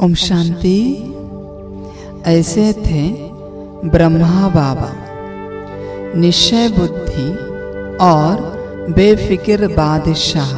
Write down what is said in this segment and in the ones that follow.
ओम शांति। ऐसे थे ब्रह्मा बाबा, निश्चय बुद्धि और बेफिक्र बादशाह।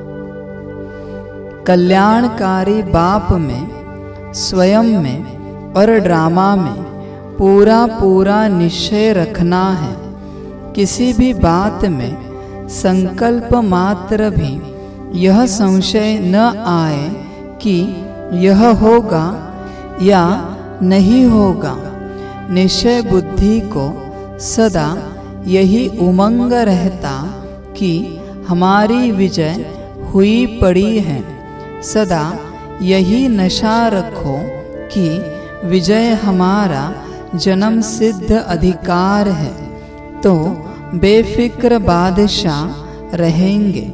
कल्याणकारी बाप में, स्वयं में और ड्रामा में पूरा पूरा निश्चय रखना है। किसी भी बात में संकल्प मात्र भी यह संशय न आए कि यह होगा या नहीं होगा। निश्चय बुद्धि को सदा यही उमंग रहता कि हमारी विजय हुई पड़ी है। सदा यही नशा रखो कि विजय हमारा जन्म सिद्ध अधिकार है, तो बेफिक्र बादशाह रहेंगे।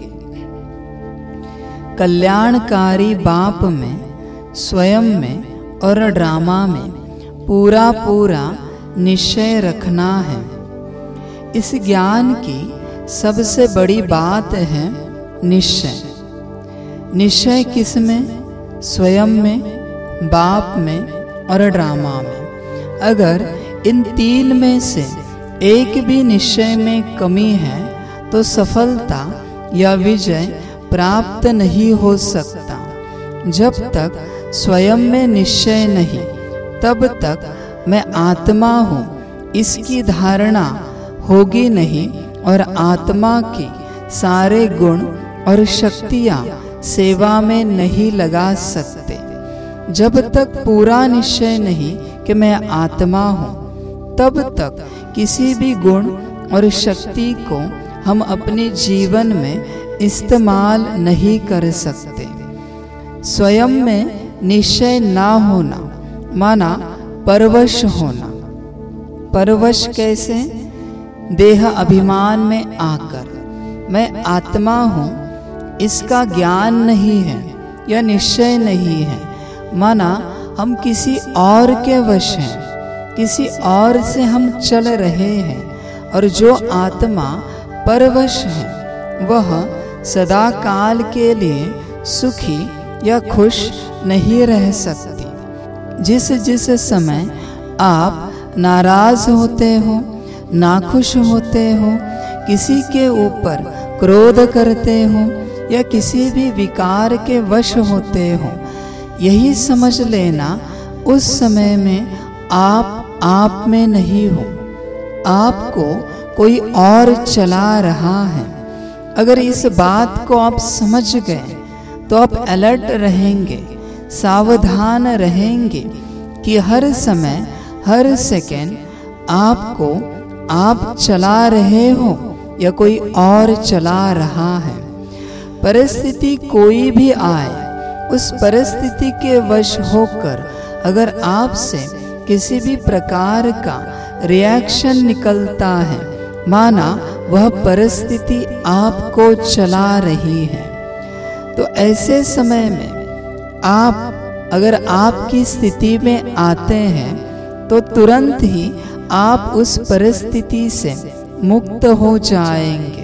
कल्याणकारी बाप में, स्वयं में और ड्रामा में पूरा पूरा निश्चय रखना है। इस ज्ञान की सबसे बड़ी बात है निश्चय। निश्चय किस में? स्वयं में, बाप में और ड्रामा में। अगर इन तीन में से एक भी निश्चय में कमी है तो सफलता या विजय प्राप्त नहीं हो सकता। जब तक स्वयं में निश्चय नहीं, तब तक मैं आत्मा हूँ इसकी धारणा होगी नहीं और आत्मा के सारे गुण और शक्तियाँ सेवा में नहीं लगा सकते। जब तक पूरा निश्चय नहीं कि मैं आत्मा हूँ, तब तक किसी भी गुण और शक्ति को हम अपने जीवन में इस्तेमाल नहीं कर सकते। स्वयं में निश्चय ना होना माना परवश होना। परवश कैसे? देह अभिमान में आकर मैं आत्मा हूँ इसका ज्ञान नहीं है या निश्चय नहीं है, माना हम किसी और के वश हैं, किसी और से हम चल रहे हैं। और जो आत्मा परवश है वह सदा काल के लिए सुखी या खुश नहीं रह सकती। जिस जिस समय आप नाराज होते हो, नाखुश होते हो, किसी के ऊपर क्रोध करते हो या किसी भी विकार के वश होते हो, यही समझ लेना उस समय में आप में नहीं हो, आपको कोई और चला रहा है। अगर इस बात को आप समझ गए तो आप अलर्ट रहेंगे, सावधान रहेंगे कि हर समय हर सेकंड आपको आप चला रहे हो या कोई और चला रहा है। परिस्थिति कोई भी आए, उस परिस्थिति के वश होकर अगर आपसे किसी भी प्रकार का रिएक्शन निकलता है, माना वह परिस्थिति आपको चला रही है। तो ऐसे समय में आप अगर आपकी स्थिति में आते हैं तो तुरंत ही आप उस परिस्थिति से मुक्त हो जाएंगे।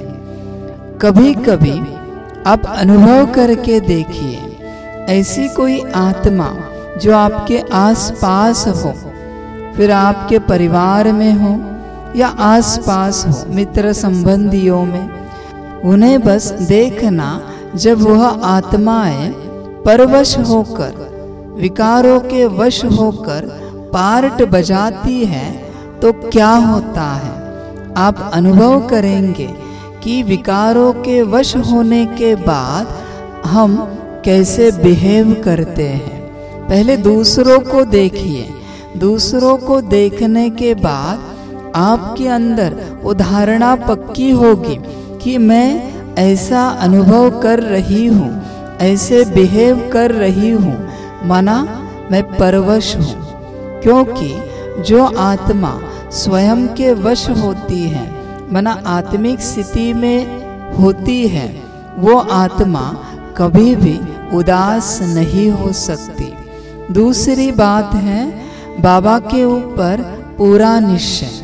कभी कभी आप अनुभव करके देखिए, ऐसी कोई आत्मा जो आपके आसपास हो, फिर आपके परिवार में हो या आसपास हो, मित्र संबंधियों में, उन्हें बस देखना जब वह आत्माएं परवश होकर, विकारों के वश होकर पार्ट बजाती है तो क्या होता है। आप अनुभव करेंगे कि विकारों के वश होने के बाद हम कैसे बिहेव करते हैं। पहले दूसरों को देखिए, दूसरों को देखने के बाद आपके अंदर वो धारणा पक्की होगी कि मैं ऐसा अनुभव कर रही हूँ, ऐसे बिहेव कर रही हूँ, माना मैं परवश हूँ। क्योंकि जो आत्मा स्वयं के वश होती है, माना आत्मिक स्थिति में होती है, वो आत्मा कभी भी उदास नहीं हो सकती। दूसरी बात है बाबा के ऊपर पूरा निश्चय।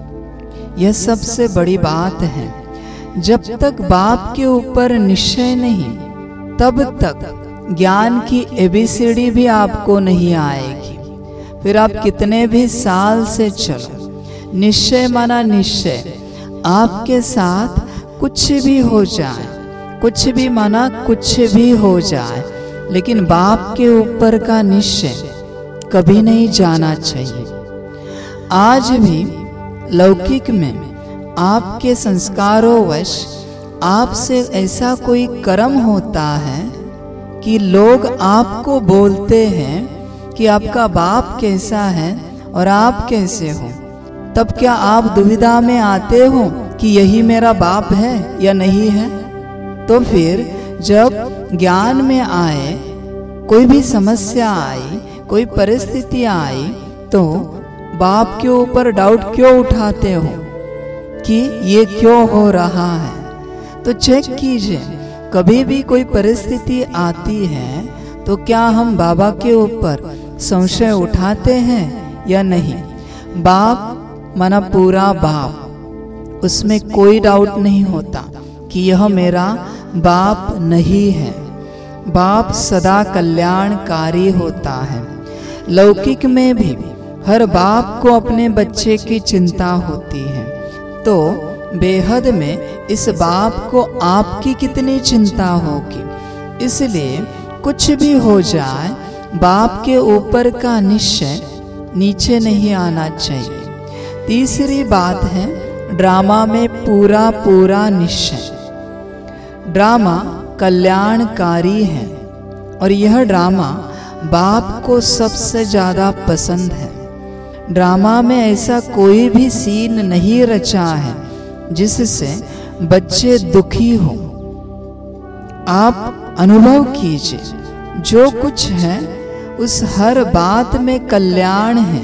यह सबसे बड़ी बात है। जब तक बाप के ऊपर निश्चय नहीं, तब तक ज्ञान की ABCD भी आपको नहीं आएगी। फिर आप कितने भी साल से चलो, निश्चय माना निश्चय, आपके साथ कुछ भी हो जाए, कुछ भी माना कुछ भी हो जाए, लेकिन बाप के ऊपर का निश्चय कभी नहीं जाना चाहिए। आज भी लौकिक में आपके संस्कारों वश आपसे ऐसा कोई कर्म होता है कि लोग आपको बोलते हैं कि आपका बाप कैसा है और आप कैसे हो, तब क्या आप दुविधा में आते हो कि यही मेरा बाप है या नहीं है? तो फिर जब ज्ञान में आए, कोई भी समस्या आई, कोई परिस्थिति आई, तो बाप के ऊपर डाउट क्यों उठाते हो कि ये क्यों हो रहा है? तो चेक कीजिए, कभी भी कोई परिस्थिति आती है तो क्या हम बाबा के ऊपर संशय उठाते हैं या नहीं? बाप माना पूरा बाप, उसमें कोई डाउट नहीं होता कि यह मेरा बाप नहीं है। बाप सदा कल्याणकारी होता है। लौकिक में भी हर बाप को अपने बच्चे की चिंता होती है, तो बेहद में इस बाप को आपकी कितनी चिंता होगी। इसलिए कुछ भी हो जाए, बाप के ऊपर का निश्चय नीचे नहीं आना चाहिए। तीसरी बात है ड्रामा में पूरा पूरा निश्चय। ड्रामा कल्याणकारी है और यह ड्रामा बाप को सबसे ज़्यादा पसंद है। ड्रामा में ऐसा कोई भी सीन नहीं रचा है जिससे बच्चे दुखी हो। आप अनुभव कीजिए, जो कुछ है उस हर बात में कल्याण है।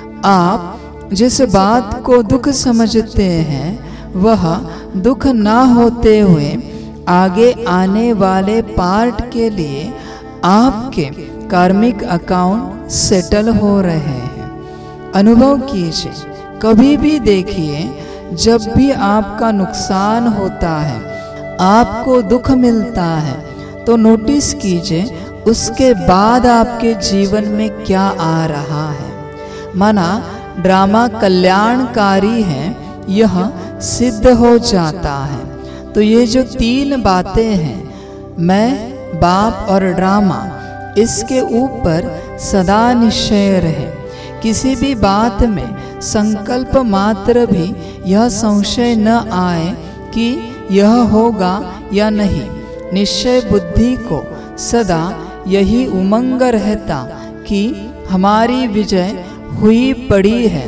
आप जिस बात को दुख समझते हैं वह दुख ना होते हुए आगे आने वाले पार्ट के लिए आपके कार्मिक अकाउंट सेटल हो रहे हैं। अनुभव कीजिए, कभी भी देखिए, जब भी आपका नुकसान होता है, आपको दुख मिलता है, तो नोटिस कीजिए उसके बाद आपके जीवन में क्या आ रहा है। माना ड्रामा कल्याणकारी है, यह सिद्ध हो जाता है। तो ये जो तीन बातें हैं, मैं, बाप और ड्रामा, इसके ऊपर सदा निश्चय रहे। किसी भी बात में संकल्प मात्र भी यह संशय न आए कि यह होगा या नहीं। निश्चय बुद्धि को सदा यही उमंग रहता कि हमारी विजय हुई पड़ी है।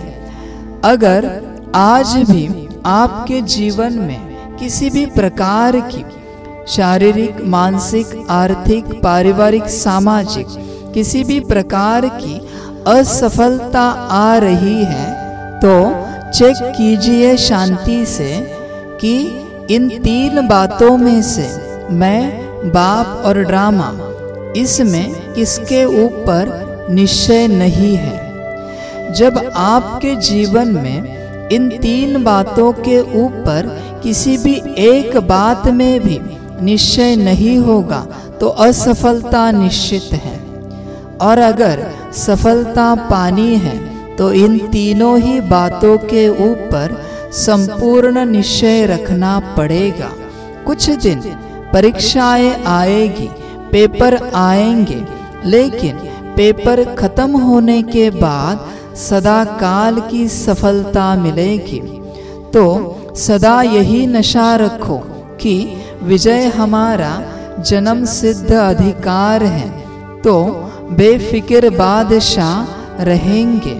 अगर आज भी आपके जीवन में किसी भी प्रकार की शारीरिक, मानसिक, आर्थिक, पारिवारिक, सामाजिक किसी भी प्रकार की असफलता आ रही है, तो चेक कीजिए शांति से कि इन तीन बातों में से मैं, बाप और ड्रामा, इसमें किसके ऊपर निश्चय नहीं है। जब आपके जीवन में इन तीन बातों के ऊपर किसी भी एक बात में भी निश्चय नहीं होगा तो असफलता निश्चित है। और अगर सफलता पानी है तो इन तीनों ही बातों के ऊपर संपूर्ण निश्चय रखना पड़ेगा। कुछ दिन परीक्षाएं आएगी, पेपर आएंगे, लेकिन पेपर खत्म होने के बाद सदा काल की सफलता मिलेगी। तो सदा यही नशा रखो कि विजय हमारा जन्म सिद्ध अधिकार है, तो बेफिक्र बादशाह रहेंगे।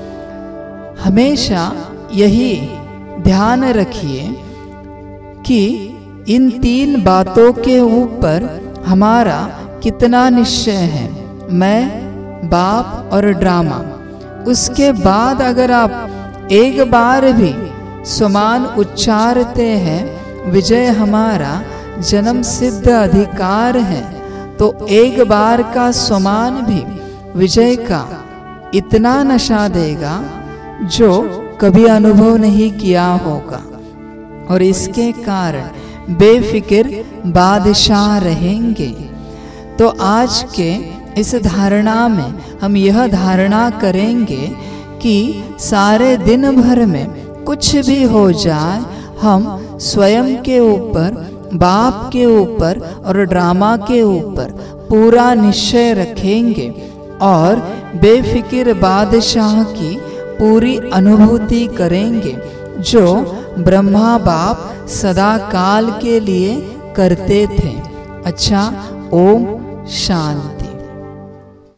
हमेशा यही ध्यान रखिए कि इन तीन बातों के ऊपर हमारा कितना निश्चय है, मैं, बाप और ड्रामा। उसके बाद अगर आप एक बार भी समान उच्चारते हैं विजय हमारा जन्म सिद्ध अधिकार है, तो एक बार का समान भी विजय का इतना नशा देगा जो कभी अनुभव नहीं किया होगा, और इसके कारण बेफिक्र बादशाह रहेंगे। तो आज के इस धारणा में हम यह धारणा करेंगे कि सारे दिन भर में कुछ भी हो जाए, हम स्वयं के ऊपर, बाप के ऊपर और ड्रामा के ऊपर पूरा निश्चय रखेंगे और बेफिक्र बादशाह की पूरी अनुभूति करेंगे, जो ब्रह्मा बाप सदा काल के लिए करते थे। अच्छा, ओम शांति।